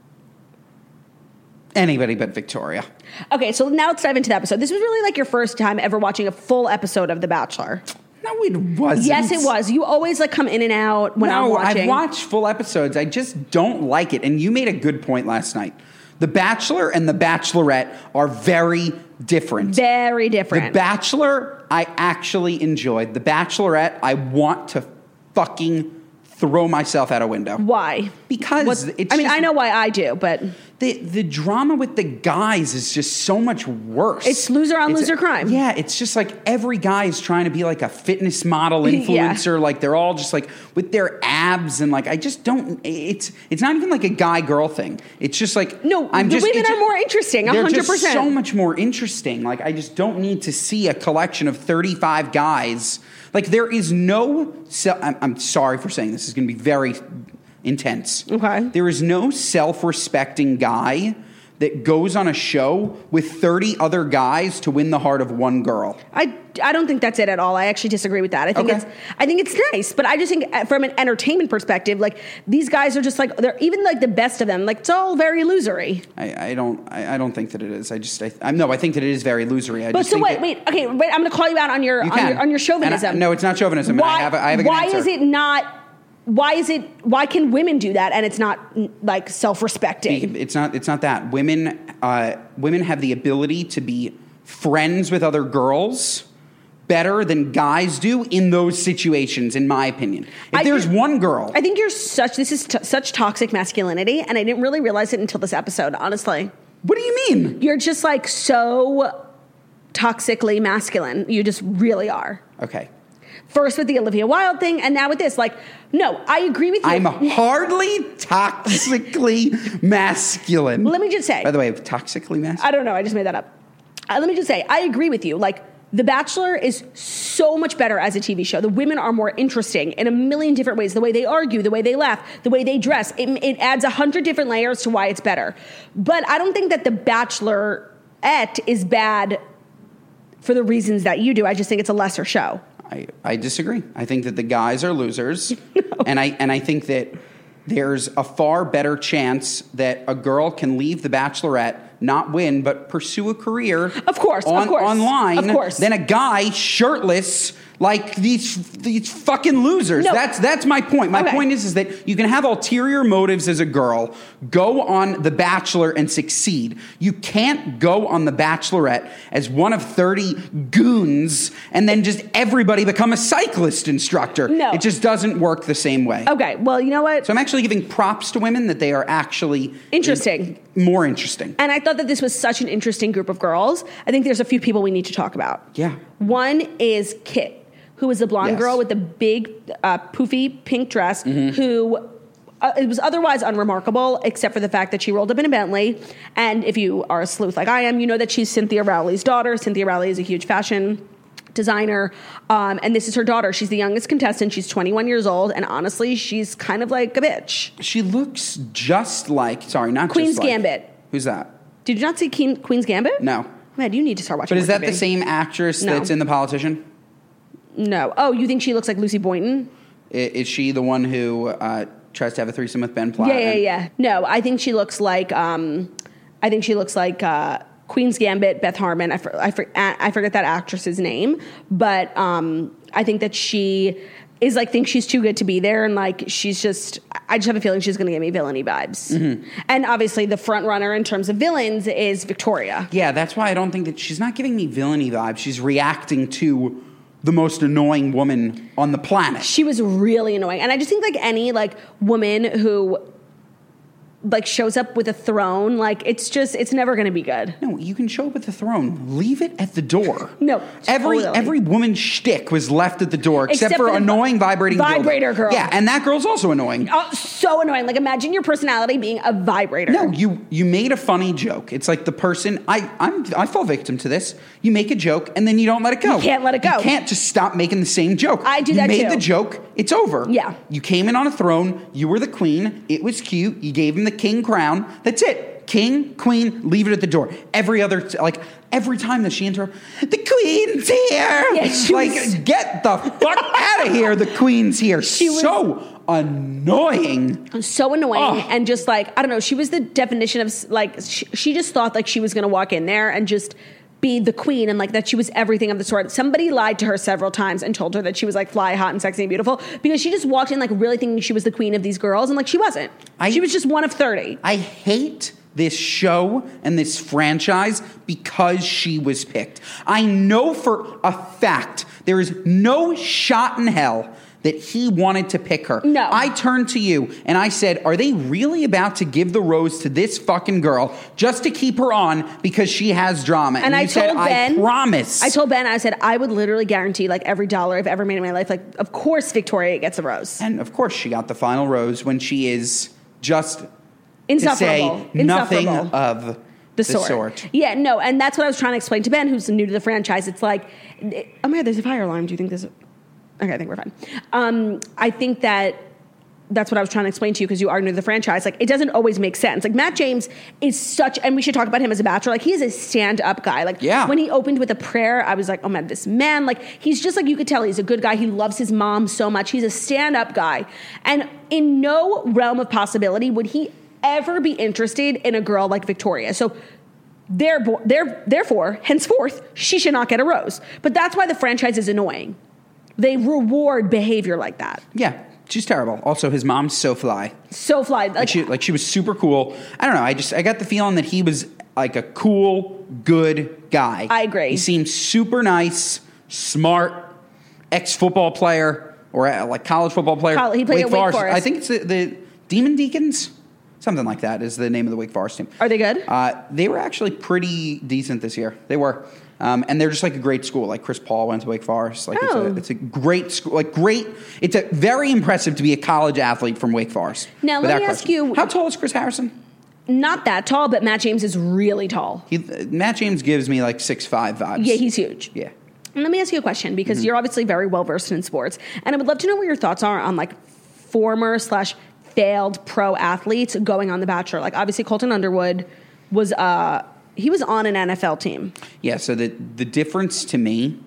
Anybody but Victoria. Okay, so now let's dive into the episode. This was really like your first time ever watching a full episode of The Bachelor. No, it wasn't. Yes, it was. You always like come in and out when I'm No, watching. I've watched full episodes. I just don't like it. And you made a good point last night. The Bachelor and The Bachelorette are very different. Very The different. Bachelor, I actually enjoyed. The Bachelorette, I want to fucking throw myself out a window. Why? Because What's- it's I mean, just- I know why I do, but The the drama with the guys is just so much worse. It's loser on It's- loser crime. Yeah, it's just like every guy is trying to be like a fitness model Yeah. influencer. Like they're all just like with their abs and like I just don't. It's it's not even like a guy girl thing. It's just like No, I'm the just, women it's are just- more interesting, They're one hundred just percent. so much more interesting. Like I just don't need to see a collection of thirty-five guys. Like there is no. Se- I'm, I'm sorry for saying this. This is going to be very intense. Okay. There is no self-respecting guy that goes on a show with thirty other guys to win the heart of one girl. I, I don't think that's it at all. I actually disagree with that. I think Okay. it's I think it's nice, but I just think uh, from an entertainment perspective, like these guys are just like they're even like the best of them. Like it's all very losery. I, I don't. I, I don't think that it is. I just. I, I no. I think that it is very losery. I But just so think wait, that wait, okay, wait. I'm going to call you out on your You on can. your, on your And chauvinism. I- no, it's not chauvinism. and Why? I have. A, I have a good why answer. is it not? Why is it? Why can women do that and it's not like self-respecting? It's not. It's not that women. Uh, women have the ability to be friends with other girls better than guys do in those situations. In my opinion, if I there's think- one girl, I think you're such. This is t- such toxic masculinity, and I didn't really realize it until this episode. Honestly, what do you mean? you're just like so toxically masculine. You just really are. Okay, First with the Olivia Wilde thing, and now with this. Like, no, I agree with you. I'm hardly toxically masculine. Let me just say. By the way, toxically masculine. I don't know. I just made that up. Uh, let me just say, I agree with you. Like, The Bachelor is so much better as a T V show. The women are more interesting in a million different ways. The way they argue, the way they laugh, the way they dress. It, it adds a hundred different layers to why it's better. But I don't think that The Bachelorette is bad for the reasons that you do. I just think it's a lesser show. I, I disagree. I think that the guys are losers. no. And I and I think that there's a far better chance that a girl can leave The Bachelorette, not win, but pursue a career of course, on, of course, online of course. than a guy shirtless like these these fucking losers. No. That's that's my point. My okay. point is, is that you can have ulterior motives as a girl, go on The Bachelor and succeed. You can't go on The Bachelorette as one of thirty goons and then just everybody become a cyclist instructor. No. It just doesn't work the same way. Okay, well, you know what? So I'm actually giving props to women that they are actually interesting. In, more interesting. And I thought that this was such an interesting group of girls. I think there's a few people we need to talk about. Yeah. One is Kit, who is the blonde yes. girl with the big, uh, poofy pink dress, mm-hmm. who uh, it was otherwise unremarkable, except for the fact that she rolled up in a Bentley. And if you are a sleuth like I am, you know that she's Cynthia Rowley's daughter. Cynthia Rowley is a huge fashion designer, um, and this is her daughter. She's the youngest contestant. She's twenty-one years old, and honestly, she's kind of like a bitch. She looks just like, sorry, not Queen's just like. Gambit. Who's that? Did you not see King, Queen's Gambit? No. Man, you need to start watching. But is that T V. the same actress No. that's in The Politician? No. Oh, you think she looks like Lucy Boynton? Is, is she the one who uh, tries to have a threesome with Ben Platt? Yeah, yeah, yeah. No, I think she looks like. Um, I think she looks like uh, Queen's Gambit, Beth Harmon. I, for, I, for, I forget that actress's name, but um, I think that she is like thinks she's too good to be there, and like she's just. I just have a feeling she's going to give me villainy vibes. Mm-hmm. And obviously, the front runner in terms of villains is Victoria. Yeah, that's why I don't think that she's not giving me villainy vibes. She's reacting to the most annoying woman on the planet. She was really annoying, and I just think like any like woman who like shows up with a throne, like it's just it's never going to be good. No, you can show up with a throne. Leave it at the door. No, every totally. every woman's shtick was left at the door, except, except for, for the annoying vibrating vibrator dildo. girl. Yeah, and that girl's also annoying. Oh, so annoying! Like imagine your personality being a vibrator. No, you you made a funny joke. It's like the person I I'm I fall victim to this. You make a joke and then you don't let it go. You can't let it go. You can't just stop making the same joke. I do you that made too. the joke. It's over. Yeah. You came in on a throne. You were the queen. It was cute. You gave him the king crown. That's it. King, queen, leave it at the door. Every other, like, every time that she interrupts, the queen's here. Yeah, she like, was- get the fuck out of here. The queen's here. She was- so annoying. So annoying. Oh. And just like, I don't know, she was the definition of like, she, she just thought like she was going to walk in there and just be the queen and like that she was everything of the sort. Somebody lied to her several times and told her that she was like fly, hot, and sexy and beautiful because she just walked in like really thinking she was the queen of these girls and like she wasn't. I- she was just one of thirty. I hate this show and this franchise because she was picked. I know for a fact there is no shot in hell that he wanted to pick her. No. I turned to you and I said, are they really about to give the rose to this fucking girl just to keep her on because she has drama? And, And, I you told said, Ben, I promise. I told Ben, I said, I would literally guarantee like every dollar I've ever made in my life. Like, of course, Victoria gets a rose. And of course she got the final rose when she is just to Insufferable. say nothing Insufferable. of The the sort. sort. Yeah, no, and that's what I was trying to explain to Ben, who's new to the franchise. It's like, oh my God, there's a fire alarm. Do you think there's a... Okay, I think we're fine. Um, I think that that's what I was trying to explain to you because you are new to the franchise. Like, it doesn't always make sense. Like, Matt James is such, and we should talk about him as a bachelor. Like, he is a stand-up guy. Like, Yeah. when he opened with a prayer, I was like, oh man, this man, like, he's just like, you could tell he's a good guy. He loves his mom so much. He's a stand-up guy. And in no realm of possibility would he ever be interested in a girl like Victoria. So therefore, therefore, henceforth, she should not get a rose. But that's why the franchise is annoying. They reward behavior like that. Yeah, she's terrible. Also, his mom's so fly. So fly. Like, Like she, like she was super cool. I don't know. I just I got the feeling that he was like a cool, good guy. I agree. He seemed super nice, smart, ex football player or uh, like college football player. Coll- he played at Wake Forest. I think it's the, the Demon Deacons. Something like that is the name of the Wake Forest team. Are they good? Uh, they were actually pretty decent this year. They were. Um, and they're just like a great school. Like Chris Paul went to Wake Forest. Like Oh. it's, a, it's a great school. Like great. It's a very impressive to be a college athlete from Wake Forest. Now, let without me ask question. you- How tall is Chris Harrison? Not that tall, but Matt James is really tall. He, Matt James gives me like six five vibes. Yeah, he's huge. Yeah. And let me ask you a question, because Mm-hmm. you're obviously very well versed in sports, and I would love to know what your thoughts are on like former slash failed pro athletes going on The Bachelor. Like obviously Colton Underwood was uh he was on an N F L team. Yeah, so the the difference to me,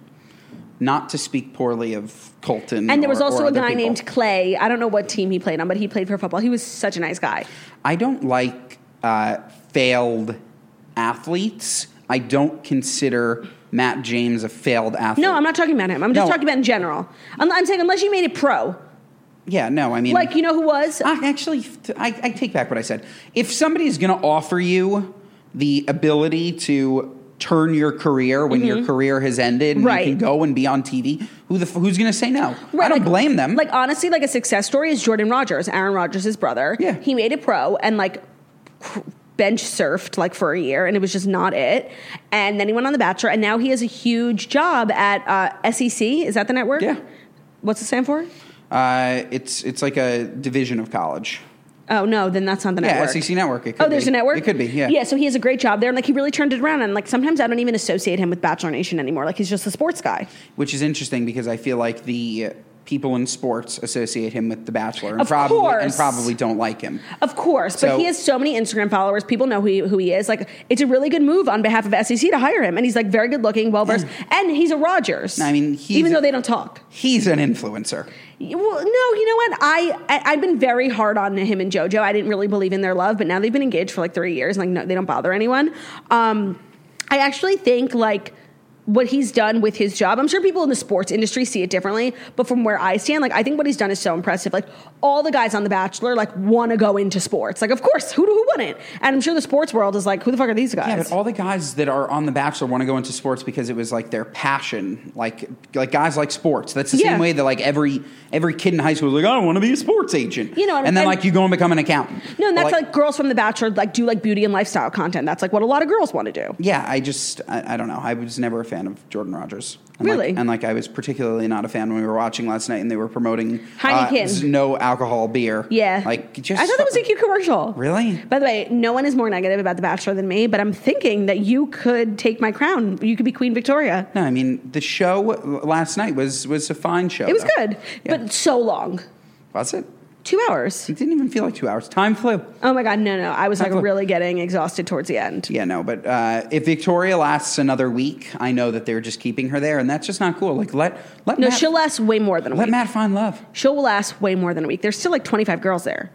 not to speak poorly of Colton, And there was or- also or a other guy people. named Clay. I don't know what team he played on, but he played for football. He was such a nice guy. I don't like uh, failed athletes. I don't consider Matt James a failed athlete. No, I'm not talking about him. I'm just No. talking about in general. I'm, I'm saying unless you made it pro. Yeah, no, I mean... Like, you know who was? I actually, I, I take back what I said. If somebody is going to offer you the ability to turn your career when your career has ended and Mm-hmm. Right. you can go and be on T V, who the, who's going to say no? Right, I don't like- blame them. Like, honestly, like a success story is Jordan Rodgers, Aaron Rodgers' brother. Yeah. He made it pro and, like, cr- bench surfed, like, for a year, and it was just not it. And then he went on The Bachelor, and now he has a huge job at uh, S E C. Is that the network? Yeah. What's it stand for? uh, it's it's like a division of college. Oh, no, then that's not the Yeah, network. S E C Network. It could Oh, there's be. a network? It could be, yeah. Yeah, so he has a great job there, and, like, he really turned it around. And, like, sometimes I don't even associate him with Bachelor Nation anymore. Like, he's just a sports guy. Which is interesting because I feel like the uh, people in sports associate him with The Bachelor and Of probably course. and probably don't like him. Of course, but So- he has so many Instagram followers. People know who he, who he is. Like, it's a really good move on behalf of S E C to hire him, and he's like very good looking, well versed, and he's a Rodgers. I mean, he's even a- though they don't talk. He's an influencer. Well, no, you know what? I, I I've been very hard on him and JoJo. I didn't really believe in their love, but now they've been engaged for like three years. And like, no, they don't bother anyone. Um, I actually think like what he's done with his job. I'm sure people in the sports industry see it differently, but from where I stand, like I think what he's done is so impressive. Like all the guys on The Bachelor like want to go into sports. Like of course, who who wouldn't? And I'm sure the sports world is like, who the fuck are these guys? Yeah, but all the guys that are on The Bachelor want to go into sports because it was like their passion. Like like guys like sports. That's the Yeah. same way that like every every kid in high school is like, I want to be a sports agent. You know, and- and then and- like you go and become an accountant. no, and that's But, like, girls from The Bachelor like do like beauty and lifestyle content. That's like what a lot of girls want to do. Yeah, I just I, I don't know. I was never a fan of Jordan Rogers. And Really? Like, and like I was particularly not a fan when we were watching last night and they were promoting Heineken. uh, no alcohol beer. Yeah. Like just I thought that was a cute commercial. Really? By the way, no one is more negative about The Bachelor than me, but I'm thinking that you could take my crown. You could be Queen Victoria. No, I mean the show last night was was a fine show. It was though. good, Yeah. but so long. Was it? Two hours. It didn't even feel like two hours. Time flew. Oh my God, no, no. I was like Exactly. really getting exhausted towards the end. Yeah, no, but uh, if Victoria lasts another week, I know that they're just keeping her there, and that's just not cool. Like let let No, Matt, she'll last way more than a let week. Matt find love. She'll last way more than a week. There's still like twenty-five girls there.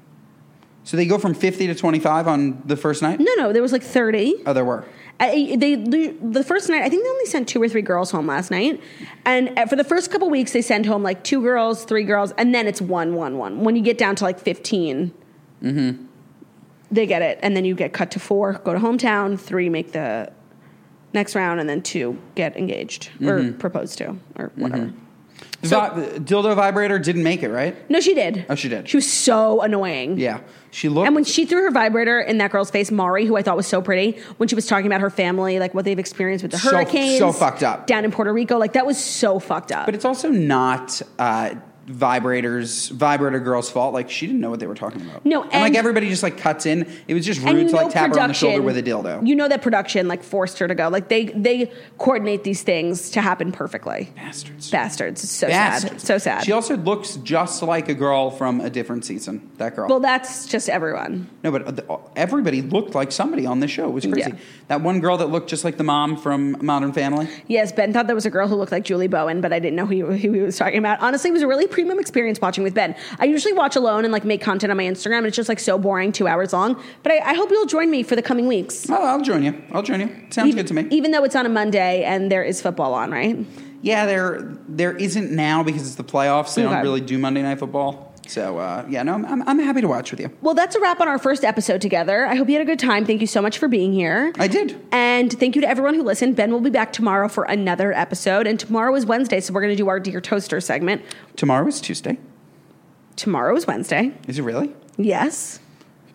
So they go from fifty to twenty-five on the first night. No, no, there was like thirty. Oh, there were. Uh, they the first night, I think they only sent two or three girls home last night, and uh, for the first couple weeks they send home like two girls, three girls, and then it's one, one, one. When you get down to like fifteen, Mm-hmm. they get it, and then you get cut to four, go to hometown, three make the next round, and then two get engaged or Mm-hmm. proposed to or whatever. The So- vi- dildo vibrator didn't make it, right? No, she did. Oh, she did. She was so annoying. Yeah, she looked. And when she threw her vibrator in that girl's face, Mari, who I thought was so pretty, when she was talking about her family, like what they've experienced with the So- hurricanes, so fucked up. down in Puerto Rico, like that was so fucked up. but it's also not uh, vibrators, vibrator girl's fault. Like she didn't know what they were talking about. No, and, like and- everybody just like cuts in. It was just And rude you to like know tap her on the shoulder production- with a dildo. You know that production like forced her to go. Like they they coordinate these things to happen perfectly. Bastards. Bastards. It's so Bastards. sad. So sad. She also looks just like a girl from a different season. That girl. well, that's just everyone. no, but uh, the- everybody looked like somebody on this show. It was crazy. Yeah. That one girl that looked just like the mom from Modern Family. Yes, Ben thought there was a girl who looked like Julie Bowen, but I didn't know who, who he was talking about. Honestly, it was a really premium experience watching with Ben. I usually watch alone and like make content on my Instagram, and it's just like so boring, two hours long. But I, I hope you'll join me for the coming weeks. Oh, I'll join you. I'll join you. Sounds even, good to me. Even though it's on a Monday and there is football on, right? Yeah, there there isn't now because it's the playoffs. They Okay. don't really do Monday Night Football. So uh, yeah, no, I'm I'm happy to watch with you. Well, that's a wrap on our first episode together. I hope you had a good time. Thank you so much for being here. I did. And thank you to everyone who listened. Ben will be back tomorrow for another episode. And tomorrow is Wednesday, so we're going to do our Dear Toaster segment. Tomorrow is Tuesday. Tomorrow is Wednesday. Is it really? Yes.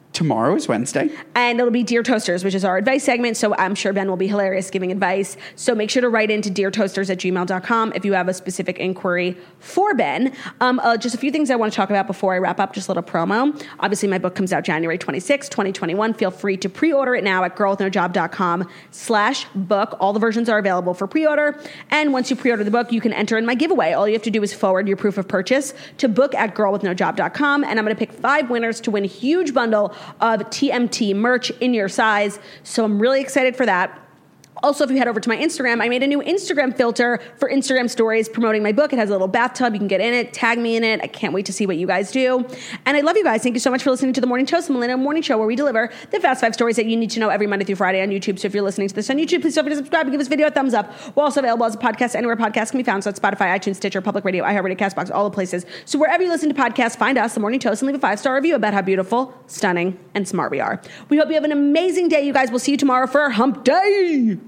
Tomorrow is Wednesday. And it'll be Dear Toasters, which is our advice segment. So I'm sure Ben will be hilarious giving advice. So make sure to write into dear toasters at gmail dot com if you have a specific inquiry for Ben. Um, uh, just a few things I want to talk about before I wrap up, just a little promo. Obviously, my book comes out January twenty-sixth, twenty twenty-one. Feel free to pre-order it now at girlwithnojob.com slash book. All the versions are available for pre-order. And once you pre-order the book, you can enter in my giveaway. All you have to do is forward your proof of purchase to book at girl with no job dot com. And I'm going to pick five winners to win a huge bundle of T M T merch in your size. So I'm really excited for that. Also, if you head over to my Instagram, I made a new Instagram filter for Instagram stories promoting my book. It has a little bathtub. You can get in it, tag me in it. I can't wait to see what you guys do. And I love you guys. Thank you so much for listening to The Morning Toast, the Millennial Morning Show, where we deliver the fast five stories that you need to know every Monday through Friday on YouTube. So if you're listening to this on YouTube, please don't forget to subscribe and give this video a thumbs up. We're also available as a podcast anywhere podcasts can be found. So it's Spotify, iTunes, Stitcher, Public Radio, iHeartRadio, CastBox, all the places. So wherever you listen to podcasts, find us, The Morning Toast, and leave a five-star review about how beautiful, stunning, and smart we are. We hope you have an amazing day, you guys. We'll see you tomorrow for Hump Day.